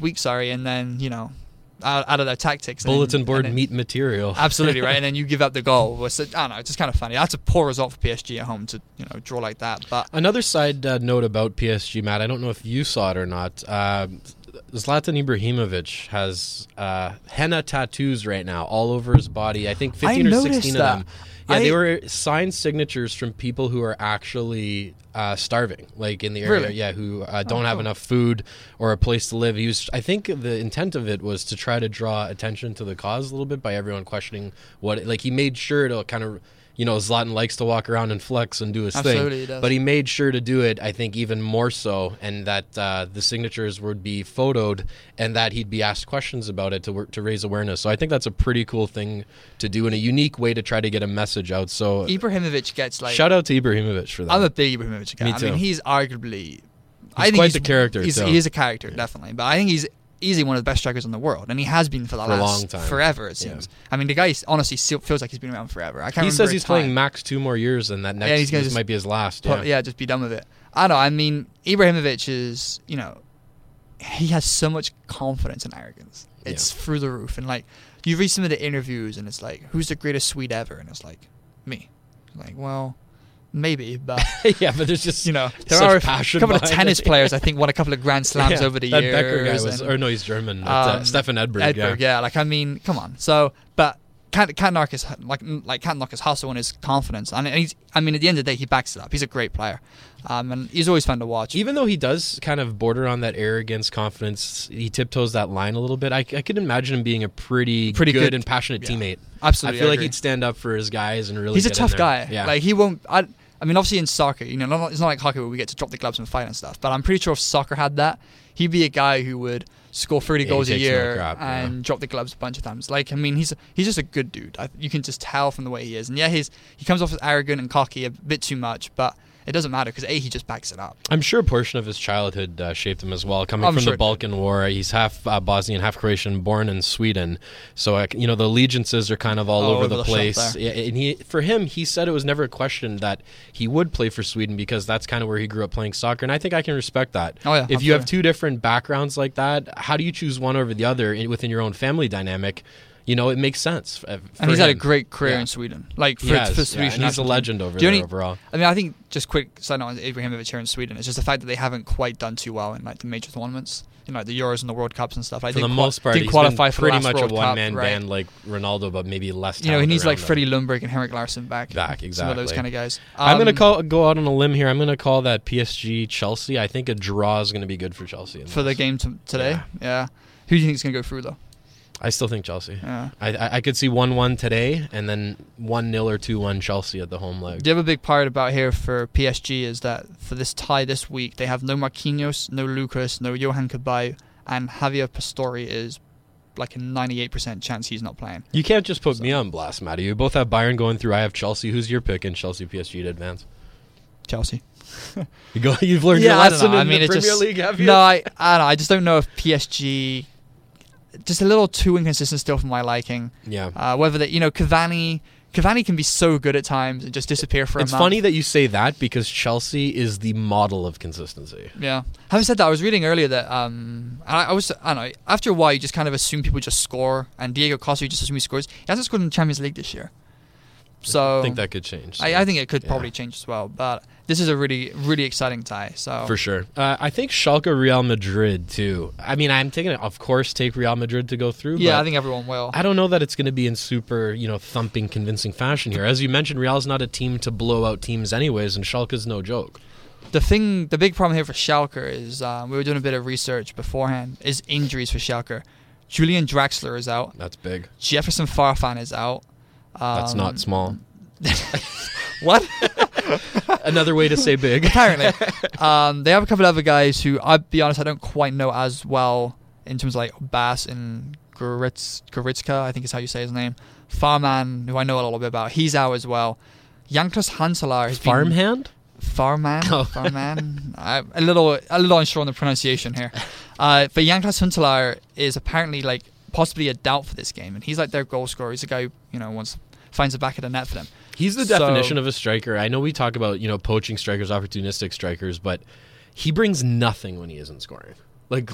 then out of their tactics. Bulletin board meat material. Absolutely right, and then you give up the goal. I don't know. It's just kind of funny. That's a poor result for PSG at home to draw like that. But another side note about PSG, Matt. I don't know if you saw it or not. Zlatan Ibrahimovic has henna tattoos right now all over his body. I think 15 or 16 of them. Yeah, they were signed signatures from people who are actually starving, like in the area. Really? Yeah, who don't have enough food or a place to live. I think the intent of it was to try to draw attention to the cause a little bit by everyone questioning he made sure to kind of. Zlatan likes to walk around and flex and do his Absolutely, he thing, does. but he made sure to do it, I think, even more so, and that the signatures would be photoed and that he'd be asked questions about it to raise awareness. So I think that's a pretty cool thing to do in a unique way to try to get a message out. So Ibrahimovic gets shout out to Ibrahimovic for that. I'm a big Ibrahimovic guy. Me too. I mean, he's arguably... He's the character, too. He is a character, definitely. But I think he's easily one of the best strikers in the world, and he has been for the last long time. Forever, it seems. Yeah. I mean, the guy honestly feels like he's been around forever. He says he's playing max 2 more years, and that next this might be his last. Just be done with it. I don't know. I mean, Ibrahimovic is, he has so much confidence and arrogance. It's through the roof. And you read some of the interviews, and it's like, who's the greatest Swede ever? And it's like, me. Well, maybe, but yeah, but there's just there are a couple of tennis players. I think won a couple of Grand Slams over the years. That Becker guy was, he's German. Stefan Edberg. Yeah. I mean, come on. So, but can't knock his hustle and his confidence. And at the end of the day, he backs it up. He's a great player, and he's always fun to watch. Even though he does kind of border on that arrogance, confidence, he tiptoes that line a little bit. I could imagine him being a pretty good and passionate teammate. Absolutely, I feel like he'd stand up for his guys and really. He's a tough guy. Yeah, he won't. I mean, obviously in soccer, it's not like hockey where we get to drop the gloves and fight and stuff. But I'm pretty sure if soccer had that, he'd be a guy who would score 30 goals a year and drop the gloves a bunch of times. He's just a good dude. You can just tell from the way he is. And he comes off as arrogant and cocky a bit too much, but it doesn't matter because he just backs it up. I'm sure a portion of his childhood shaped him as well. Coming from the Balkan War, he's half Bosnian, half Croatian, born in Sweden. So the allegiances are kind of all over the place. Yeah, and he said it was never a question that he would play for Sweden because that's kind of where he grew up playing soccer. And I think I can respect that. Oh, yeah, if you have 2 different backgrounds like that, how do you choose one over the other within your own family dynamic? It makes sense. And he's had a great career in Sweden. For Swedish and he's a legend over there overall. I mean, I think, just quick side note on Ibrahimovic here in Sweden, it's just the fact that they haven't quite done too well in the major tournaments. The Euros and the World Cups and stuff. For the most part, he's qualify for pretty much a one-man band like Ronaldo, but maybe less talent. He needs Freddie Ljungberg and Henrik Larsson back. Exactly. Some of those kind of guys. I'm going to go out on a limb here. I'm going to call that PSG-Chelsea. I think a draw is going to be good for Chelsea. For the game today? Yeah. Who do you think is going to go through, though? I still think Chelsea. Yeah. I could see 1-1 today and then 1-0 or 2-1 Chelsea at the home leg. The other big part about here for PSG is that for this tie this week, they have no Marquinhos, no Lucas, no Johan Cabaye, and Javier Pastore is a 98% chance he's not playing. You can't just put me on blast, Matty. You both have Bayern going through. I have Chelsea. Who's your pick in Chelsea PSG to advance? Chelsea. You've learned your lesson in the Premier League, have you? No, I don't know. I just don't know if PSG... Just a little too inconsistent still for my liking. Yeah. Whether that Cavani can be so good at times and just disappear for a month. It's funny that you say that because Chelsea is the model of consistency. Yeah. Having said that, I was reading earlier that I don't know. After a while, you just kind of assume people just score, and Diego Costa, you just assume he scores. He hasn't scored in the Champions League this year. So I think that could change. So. I think it could probably change as well. But this is a really, really exciting tie. So for sure. I think Schalke Real Madrid too. I mean, I'm taking it, of course, take Real Madrid to go through. Yeah, I think everyone will. I don't know that it's going to be in super, thumping, convincing fashion here. As you mentioned, Real's not a team to blow out teams anyways, and Schalke's no joke. The big problem here for Schalke is we were doing a bit of research beforehand. Is injuries for Schalke. Julian Draxler is out. That's big. Jefferson Farfan is out. That's not small. What? Another way to say big. Apparently. They have a couple of other guys who, I'll be honest, I don't quite know as well in terms of like Bass and Goretzka, I think is how you say his name. Farman, who I know a little bit about, he's out as well. Janklas Huntelaar has Farmhand? Farman? Oh. Farman? A little unsure on the pronunciation here. But Janklas Huntelaar is apparently like possibly a doubt for this game, and he's like their goal scorer. He's a guy who finds the back of the net for them. He's the definition of a striker. I know we talk about poaching strikers, opportunistic strikers, but he brings nothing when he isn't scoring. Like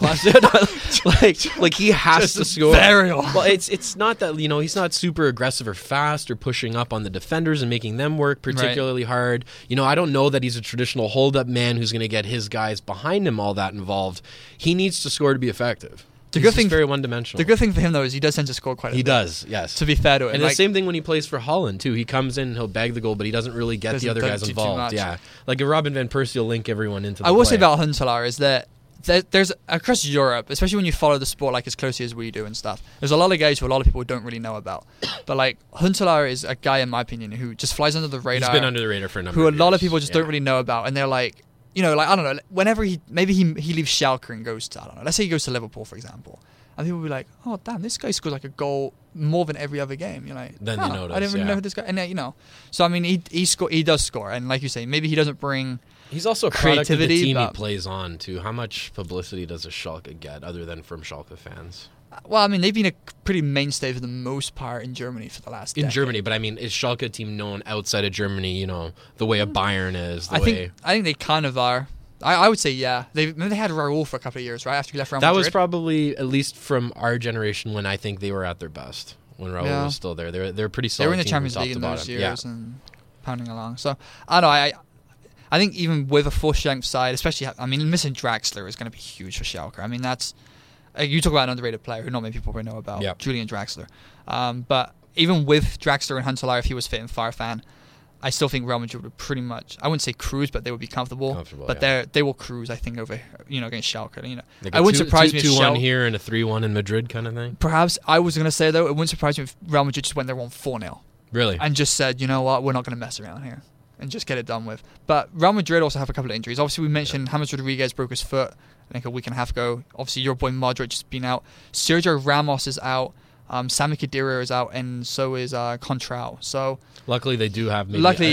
like he has to score. Well, it's not that he's not super aggressive or fast or pushing up on the defenders and making them work particularly hard. I don't know that he's a traditional hold-up man who's going to get his guys behind him all that involved. He needs to score to be effective. He's very one-dimensional. The good thing for him, though, is he does tend to score quite a bit. He does, yes. To be fair to him. And the same thing when he plays for Holland, too. He comes in, he'll bag the goal, but he doesn't really get the other guys involved. Yeah, like a Robin Van Persie will link everyone into the play. I will say about Huntelaar is that there's across Europe, especially when you follow the sport like as closely as we do and stuff, there's a lot of guys who a lot of people don't really know about. But like Huntelaar is a guy, in my opinion, who just flies under the radar. He's been under the radar for a number of years. Who a lot of people just don't really know about, and they're like, I don't know, whenever he leaves Schalke and goes to, I don't know, let's say he goes to Liverpool, for example. And people will be like, oh, damn, this guy scores like a goal more than every other game. You're like, then you notice. I didn't really know who this guy. And so I mean, he does score, and like you say, maybe he doesn't bring. He's also a product of the team he plays on too. How much publicity does a Schalke get, other than from Schalke fans? Well, I mean, they've been a pretty mainstay for the most part in Germany for the last. decade. Germany, but I mean, is Schalke a team known outside of Germany? The way a Bayern is. I think they kind of are. I would say, yeah. They had Raúl for a couple of years, right? After he left Real Madrid. That was probably, at least from our generation, when I think they were at their best. When Raúl was still there. They're pretty solid. They were in the Champions League in those years and pounding along. So, I don't know. I think even with a full-strength side, especially, I mean, missing Draxler is going to be huge for Schalke. I mean, that's... you talk about an underrated player who not many people probably know about, Julian Draxler. But even with Draxler and Huntelaar, if he was fit in Farfan, I still think Real Madrid would pretty much, I wouldn't say cruise, but they would be comfortable. But they will cruise, I think, over against Schalke. Like I wouldn't surprise me if 2-1 here and a 3-1 in Madrid kind of thing. Perhaps I was going to say though, it wouldn't surprise me if Real Madrid just went there on 4-0. Really? And just said, you know what, we're not going to mess around here and just get it done with. But Real Madrid also have a couple of injuries. Obviously, we mentioned James Rodriguez broke his foot, I think a week and a half ago. Obviously, your boy Modric has been out. Sergio Ramos is out. Sami Khedira is out, and so is Contrao. So luckily they do have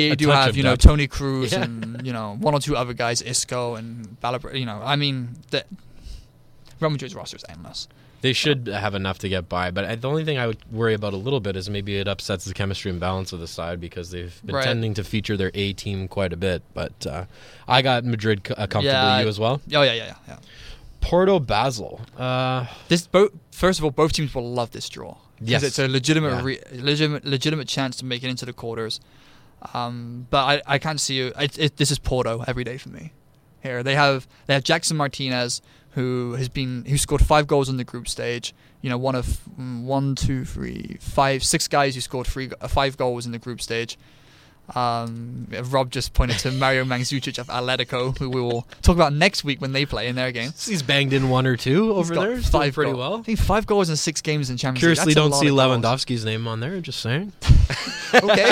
Toni Kroos and one or two other guys, Isco and Balabra. I mean, the Real Madrid's roster is endless. They should have enough to get by, but the only thing I would worry about a little bit is maybe it upsets the chemistry and balance of the side because they've been tending to feature their A team quite a bit. But I got Madrid comfortably. You as well? Oh yeah. Porto Basel. First of all, both teams will love this draw. Yes, it's a legitimate chance to make it into the quarters. But I can't see you. This is Porto every day for me. Here they have Jackson Martinez, who scored 5 goals in the group stage. One of 6 guys who scored 5 goals in the group stage. Rob just pointed to Mario Mandzukic of Atletico, who we will talk about next week when they play in their game. He's banged in 1 or 2 over there. 5 pretty well. I think 5 goals in 6 games in Champions League. Curiously, don't see Lewandowski's name on there. Just saying. Okay.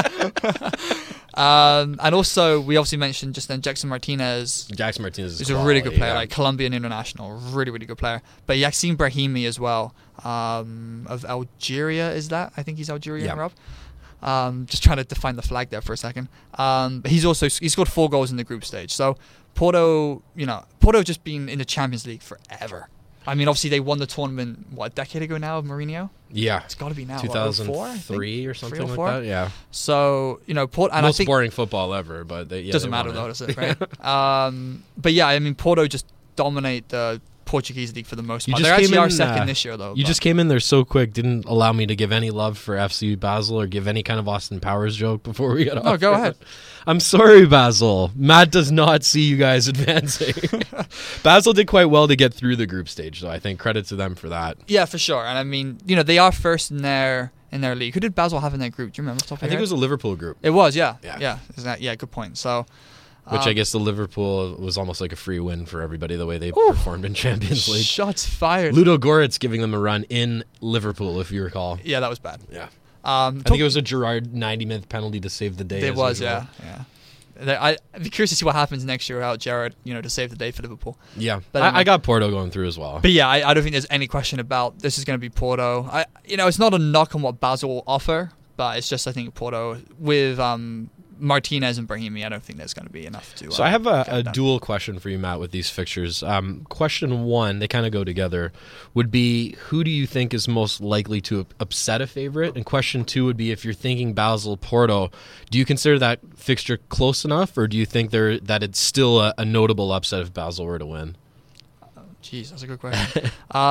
And also, we obviously mentioned just then Jackson Martinez. Jackson Martinez is a really good player, like Colombian international, really, really good player. But Yassine Brahimi as well, of Algeria, is that? I think he's Algerian, Rob. Just trying to define the flag there for a second. He scored 4 goals in the group stage. So Porto just been in the Champions League forever. I mean, obviously they won the tournament a decade ago now of Mourinho. Yeah, it's got to be now 2003 or something like that. Yeah. So Porto, and most boring football ever, but doesn't matter though, does it? Right. But yeah, I mean Porto just dominate the Portuguese league for the most part. They actually are second this year, though. You just came in there so quick, didn't allow me to give any love for FC Basel or give any kind of Austin Powers joke before we got off. Oh, go ahead. I'm sorry, Basel. Matt does not see you guys advancing. Basel did quite well to get through the group stage, though. I think credit to them for that. Yeah, for sure. And I mean, they are first in their league. Who did Basel have in their group? Do you remember? I think it was a Liverpool group. It was, yeah. Yeah, good point. So, which I guess the Liverpool was almost like a free win for everybody the way they performed in Champions League. Shots fired. Ludo Goretz giving them a run in Liverpool, if you recall. Yeah, that was bad. Yeah. I think it was a Gerrard 90-minute penalty to save the day. It was, yeah. I'd be curious to see what happens next year without Gerrard, to save the day for Liverpool. Yeah, but I got Porto going through as well. But yeah, I don't think there's any question about this is going to be Porto. It's not a knock on what Basel offer, but it's just I think Porto with Martinez and Brahimi, I don't think there's going to be enough to. So I have a dual question for you, Matt, with these fixtures. Question one, they kind of go together, would be who do you think is most likely to upset a favorite? And question two would be if you're thinking Basel Porto, do you consider that fixture close enough, or do you think that it's still a notable upset if Basel were to win? Jeez, that's a good question.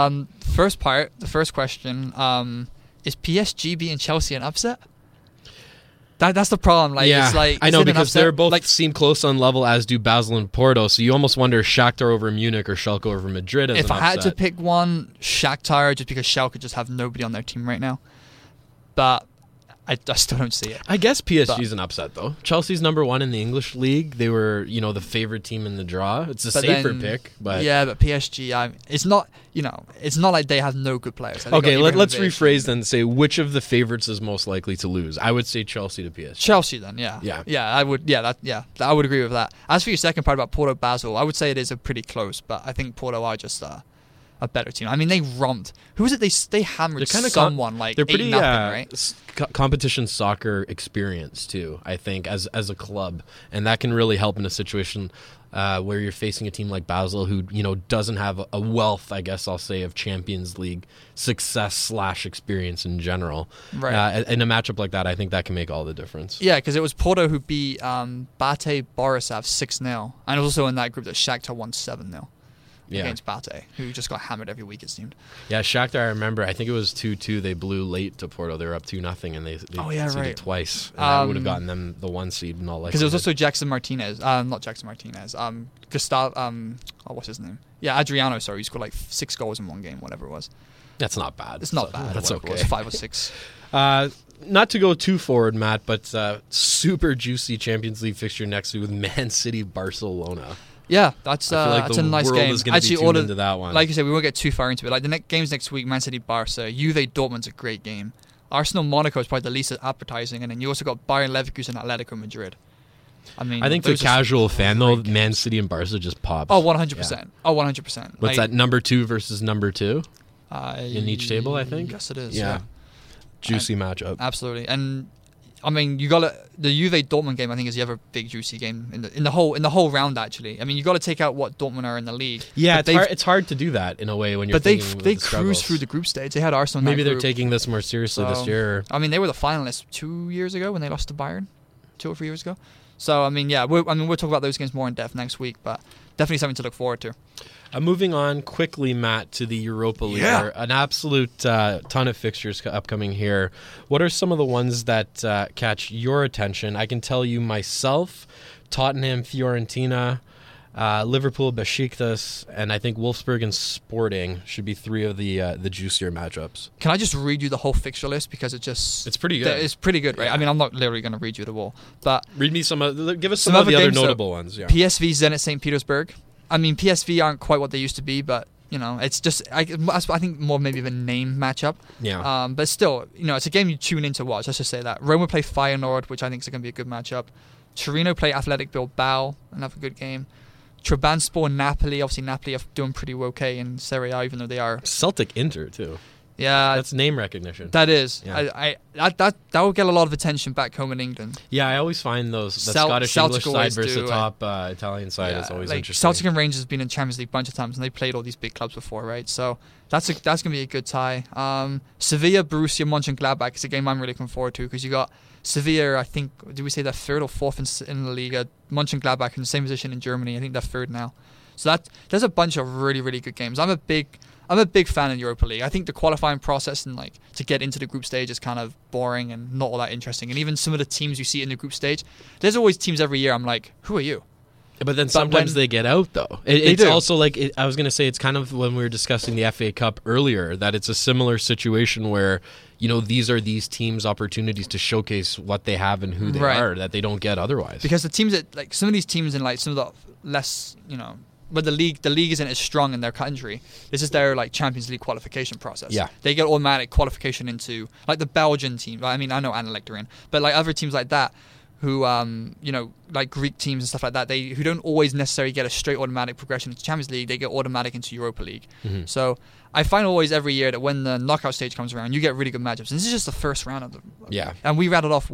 The first question, is PSG beating Chelsea an upset? That's the problem. It's I know because they're both seem close on level, as do Basel and Porto. So you almost wonder Shakhtar over Munich or Schalke over Madrid. If I had to pick one, Shakhtar, just because Schalke just have nobody on their team right now. But I still don't see it. I guess PSG's an upset though. Chelsea's number one in the English league. They were, the favorite team in the draw. It's a safer pick, but but PSG, it's not, it's not like they have no good players. Okay, let's rephrase then and say which of the favorites is most likely to lose. I would say Chelsea to PSG. Chelsea then, yeah. I would, I would agree with that. As for your second part about Porto Basel, I would say it is a pretty close, but I think Porto are just a better team. I mean, they romped. Who was it? They hammered someone they're pretty 8-0, right? Competition soccer experience too. I think as a club, and that can really help in a situation where you're facing a team like Basel, who doesn't have a wealth, I guess I'll say, of Champions League success / experience in general. Right. In a matchup like that, I think that can make all the difference. Yeah, because it was Porto who beat Bate Borisov 6-0, and also in that group that Shakhtar won 7-0. Against Bate, who just got hammered every week, it seemed. Yeah, Shakhtar, I remember, I think it was 2-2. They blew late to Porto. They were up 2-0, and they conceded twice. And that would have gotten them the 1 seed and all that. Because it was also Jackson Martinez. Not Jackson Martinez. Gustavo, what's his name? Yeah, Adriano, sorry. He scored 6 goals in one game, whatever it was. That's not bad. It's not bad. That's okay. It was 5 or 6. Not to go too forward, Matt, but super juicy Champions League fixture next week with Man City Barcelona. Yeah, that's a nice game. Actually, into that one. Like you said, we won't get too far into it. Like the games next week, Man City, Barca, Juve, Dortmund's a great game. Arsenal, Monaco is probably the least advertising, and then you also got Bayern Leverkusen, Atletico Madrid. I think the casual fan though, Man City and Barca just pops. Oh, 100%. Yeah. Oh, 100%. What's that? Number 2 versus number 2 in each table, I think. Yes, it is. Yeah. Juicy matchup. Absolutely, and. I mean, you got the Juve Dortmund game. I think is the other big juicy game in the whole round. Actually, I mean, you got to take out what Dortmund are in the league. Yeah, it's hard to do that in a way when you're. But they cruised through the group stage. They had Arsenal. Maybe they're taking this more seriously this year. I mean, they were the finalists 2 years ago when they lost to Bayern, 2 or 3 years ago. So I mean, yeah, we'll talk about those games more in depth next week, but definitely something to look forward to. Moving on quickly, Matt, to the Europa League. Yeah. An absolute ton of fixtures upcoming here. What are some of the ones that catch your attention? I can tell you myself, Tottenham, Fiorentina, Liverpool, Besiktas, and I think Wolfsburg and Sporting should be 3 of the juicier matchups. Can I just read you the whole fixture list because it's pretty good. It's pretty good, right? Yeah. I mean, I'm not literally going to read you the all, but read me give us some of the other notable ones. Yeah. PSV, Zenit St. Petersburg. I mean, PSV aren't quite what they used to be, but it's just I think more maybe of a name matchup. Yeah. But still, it's a game you tune in to watch. Let's just say that. Roma play Feyenoord, which I think is going to be a good matchup. Torino play Athletic Bilbao, another good game. Trabzonspor, Napoli. Obviously, Napoli are doing pretty okay in Serie A, even though they are. Celtic Inter too. Yeah, that's name recognition. That is. Yeah. That will get a lot of attention back home in England. Yeah, I always find the Scottish English side versus the top Italian side is always interesting. Celtic and Rangers have been in Champions League a bunch of times, and they played all these big clubs before, right? So that's going to be a good tie. Sevilla, Borussia Mönchengladbach is a game I'm really looking forward to because you got Sevilla. I think did we say they're 3rd or 4th in La Liga? Mönchengladbach in the same position in Germany. I think they're 3rd now. So there's a bunch of really, really good games. I'm a big fan of Europa League. I think the qualifying process and like to get into the group stage is kind of boring and not all that interesting. And even some of the teams you see in the group stage, there's always teams every year. I'm like, who are you? But then sometimes they get out, though. It's also like, I was going to say, it's kind of when we were discussing the FA Cup earlier, that it's a similar situation where, these are these teams' opportunities to showcase what they have and who they are that they don't get otherwise. Because the teams that, like, some of these teams in, like, some of the less, but the league isn't as strong in their country. This is their, like, Champions League qualification process. Yeah. They get automatic qualification into, like, the Belgian team. I mean, I know Anderlecht are in, but, like, other teams like that, who, like Greek teams and stuff like that, who don't always necessarily get a straight automatic progression into Champions League, they get automatic into Europa League. Mm-hmm. So I find always every year that when the knockout stage comes around, you get really good matchups. And this is just the first round of them. Yeah. And we rattled off,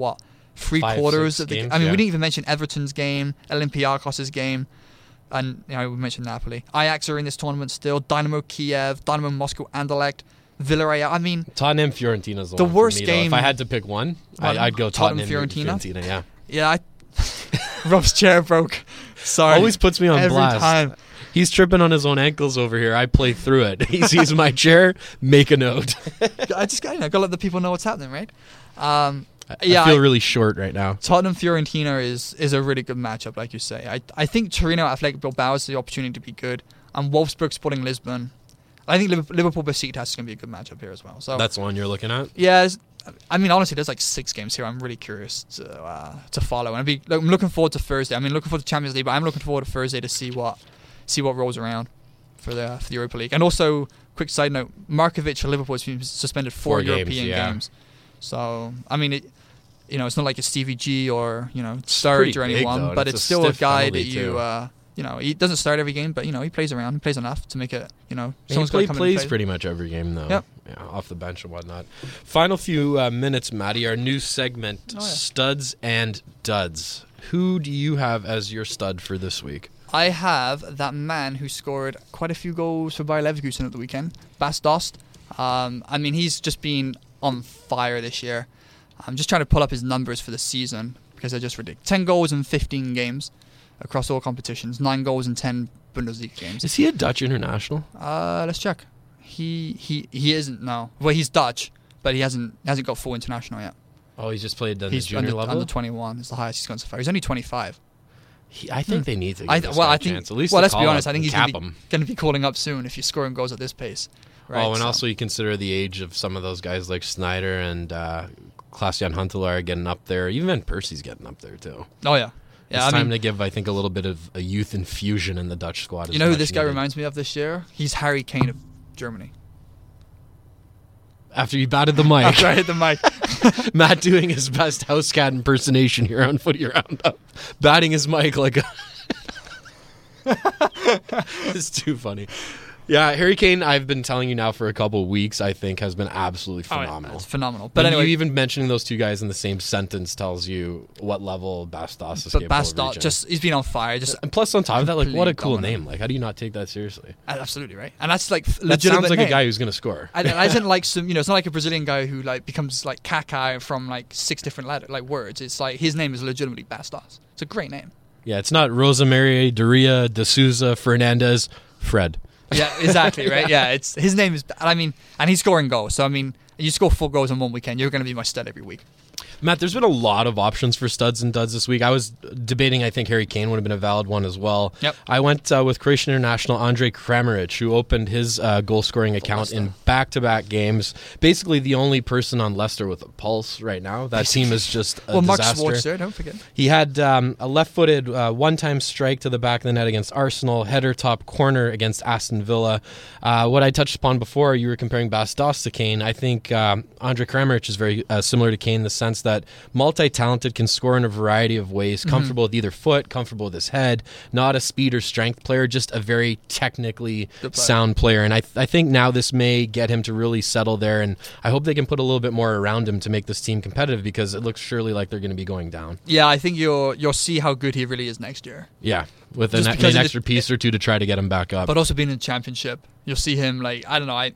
3/4 of the games? I mean, we didn't even mention Everton's game, Olympiacos' game, and we mentioned Napoli. Ajax are in this tournament still, Dynamo Kiev, Dynamo Moscow, Anderlecht, Villarreal. I mean, Tottenham Fiorentina's the worst for me, game. If I had to pick one, I'd go Tottenham Fiorentina. Yeah. Yeah, Rob's chair broke. Sorry. Always puts me on every blast. Time. He's tripping on his own ankles over here. I play through it. He sees my chair, make a note. I just gotta let the people know what's happening, right? I feel really short right now. Tottenham Fiorentina is a really good matchup, like you say. I think Torino Athletic Bilbao is the opportunity to be good, and Wolfsburg Sporting Lisbon. I think Liverpool Besiktas is going to be a good matchup here as well. So that's the one you're looking at? Yeah. I mean, honestly, there's like 6 games here. I'm really curious to follow, and I'm looking forward to Thursday. I mean, looking forward to Champions League, but I'm looking forward to Thursday to see what rolls around for the Europa League. And also, quick side note: Markovic for Liverpool has been suspended 4 European games. So I mean, it's not like a Stevie G or Sturridge or anyone, but it's still a guy that he doesn't start every game, but he plays around. He plays enough to make it. Someone's got to come in and plays pretty much every game though. Yep. Yeah, off the bench and whatnot. Final few minutes, Maddie. Our new segment, Studs and Duds. Who do you have as your stud for this week? I have that man who scored quite a few goals for Bayer Leverkusen at the weekend, Bas Dost. I mean, he's just been on fire this year. I'm just trying to pull up his numbers for the season because they're just ridiculous. 10 goals in 15 games across all competitions. 9 goals in 10 Bundesliga games. Is he a Dutch international? Let's check. He isn't, no. Well, he's Dutch, but he hasn't got full international yet. Oh, he's just played the junior level? Under 21 is the highest he's gone so far. He's only 25. I think they need to give this guy a chance. At least let's be honest. I think he's going to be calling up soon if you're scoring goals at this pace. Right? Oh, and also you consider the age of some of those guys like Snyder and Klaas-Jan Huntelaar getting up there. Even Van Persie's getting up there, too. Oh, yeah. It's time to give, I think, a little bit of a youth infusion in the Dutch squad. You know who this guy reminds me of this year? He's Harry Kane of Germany. After you batted the mic. After I hit the mic. Matt doing his best house cat impersonation here on Footy Roundup. Batting his mic like a... It's too funny. Yeah, Harry Kane, I've been telling you now for a couple of weeks, I think, has been absolutely phenomenal. It's phenomenal. But anyway, you even mentioning those two guys in the same sentence tells you what level Bas Dost is capable of reaching. He's been on fire. And plus, on top of that, like, what a cool name. Like, how do you not take that seriously? Absolutely, right? And that's like that sounds like a guy who's going to score. I isn't like some, it's not like a Brazilian guy who like becomes like Kaká from like 6 different words. It's like his name is legitimately Bas Dost. It's a great name. Yeah, it's not Rosemary, Doria, De Souza, Fernandez, Fred. Yeah, exactly, right? Yeah, it's his name is, and he's scoring goals. So, I mean, you score 4 goals in one weekend, you're going to be my stud every week. Matt, there's been a lot of options for studs and duds this week. I was debating, I think Harry Kane would have been a valid one as well. Yep. I went with Croatian international Andre Kramaric, who opened his goal-scoring account in back-to-back games. Basically the only person on Leicester with a pulse right now. That team is just a disaster. Mark Schwarzer, don't forget. He had a left-footed one-time strike to the back of the net against Arsenal, header top corner against Aston Villa. What I touched upon before, you were comparing Bas Dost to Kane. I think Andre Kramaric is very similar to Kane in the sense that multi-talented, can score in a variety of ways, comfortable with either foot, comfortable with his head, not a speed or strength player, just a very technically sound player. And I think now this may get him to really settle there, and I hope they can put a little bit more around him to make this team competitive, because it looks surely like they're going to be going down. Yeah, I think you'll see how good he really is next year. Yeah, with an extra piece or two to try to get him back up. But also being in the championship, you'll see him, like, I don't know,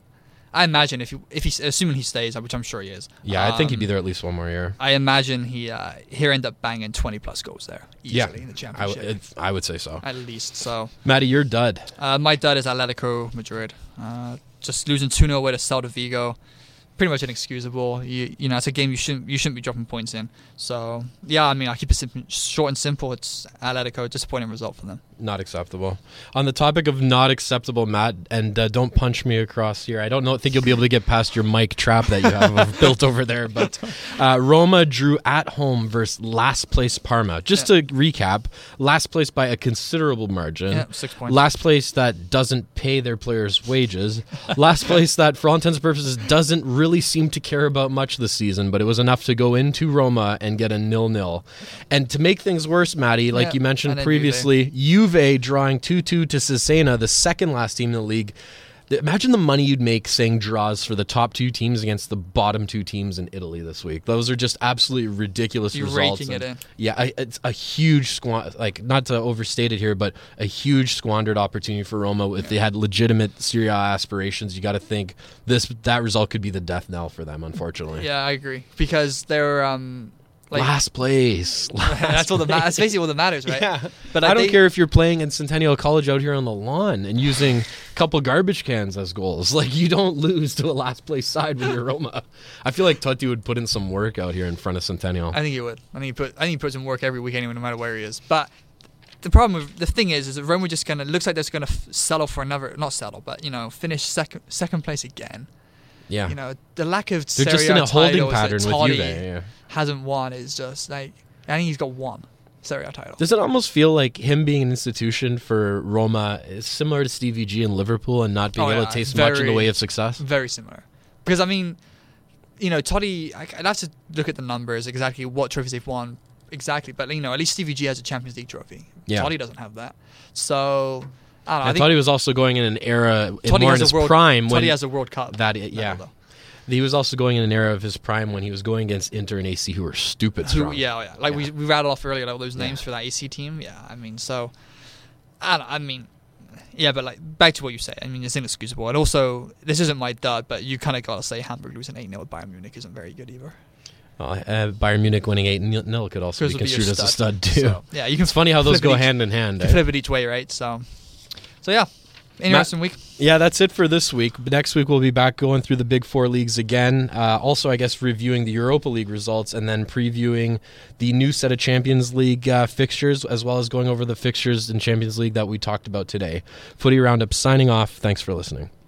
I imagine if he's assuming he stays, which I'm sure he is. Yeah, I think he'd be there at least one more year. I imagine he'll end up banging 20+ goals there easily in the championship. I would say so. At least so. Matty, your dud. My dud is Atletico Madrid. Just losing 2-0 away to Celta Vigo. Pretty much inexcusable. You know, it's a game you shouldn't be dropping points in. So yeah, I mean, I keep it short and simple. It's Atletico, disappointing result for them. Not acceptable. On the topic of not acceptable, Matt, and don't punch me across here. I don't think you'll be able to get past your mic trap that you have built over there. But Roma drew at home versus last place Parma. Just to recap, last place by a considerable margin. Yeah, 6 points. Last place that doesn't pay their players' wages. Last place that, for all intents and purposes, doesn't really seem to care about much this season. But it was enough to go into Roma and get a 0-0. And to make things worse, Matty, like you mentioned previously, Juve drawing 2-2 to Cesena, the second last team in the league. Imagine the money you'd make saying draws for the top 2 teams against the bottom 2 teams in Italy this week. Those are just absolutely ridiculous results. Raking it in. Yeah, it's a huge not to overstate it here, but a huge squandered opportunity for Roma. If they had legitimate Serie A aspirations, you got to think that result could be the death knell for them, unfortunately. Yeah, I agree, because they're last place. That's basically all that matters, right? Yeah. But I don't care if you're playing in Centennial College out here on the lawn and using a couple garbage cans as goals. Like, you don't lose to a last place side when you're Roma. I feel like Totti would put in some work out here in front of Centennial. I think he would. I think he puts in work every week anyway, no matter where he is. But the thing is that Roma just looks like they're going to settle for finish second place again. Yeah. You know, the lack of they're just in a holding pattern with Juve. Yeah. Hasn't won is just like, I think he's got one Serie A title. Does it almost feel like him being an institution for Roma is similar to Stevie G in Liverpool and not being able to taste much in the way of success? Very similar. Because, I mean, you know, Totti, I'd have to look at the numbers, exactly what trophies they've won, exactly. But, you know, at least Stevie G has a Champions League trophy. Yeah. Totti doesn't have that. So, I don't know. I thought he was also going in an era more in his prime. Totti has a World Cup. He was also going in an era of his prime when he was going against Inter and AC, who were stupid strong. Like we rattled off earlier, like all those names for that AC team. Yeah, I mean, but like back to what you say. I mean, it's inexcusable. And also, this isn't my dud, but you kind of got to say Hamburg losing 8-0 at Bayern Munich isn't very good either. Bayern Munich winning 8-0 could also be construed as a stud too. So, yeah, it's funny how those go hand in hand. Flip it each way, right? So yeah. Interesting week. Yeah, that's it for this week. Next week we'll be back going through the Big Four leagues again. Also, I guess, reviewing the Europa League results and then previewing the new set of Champions League fixtures, as well as going over the fixtures in Champions League that we talked about today. Footy Roundup signing off. Thanks for listening.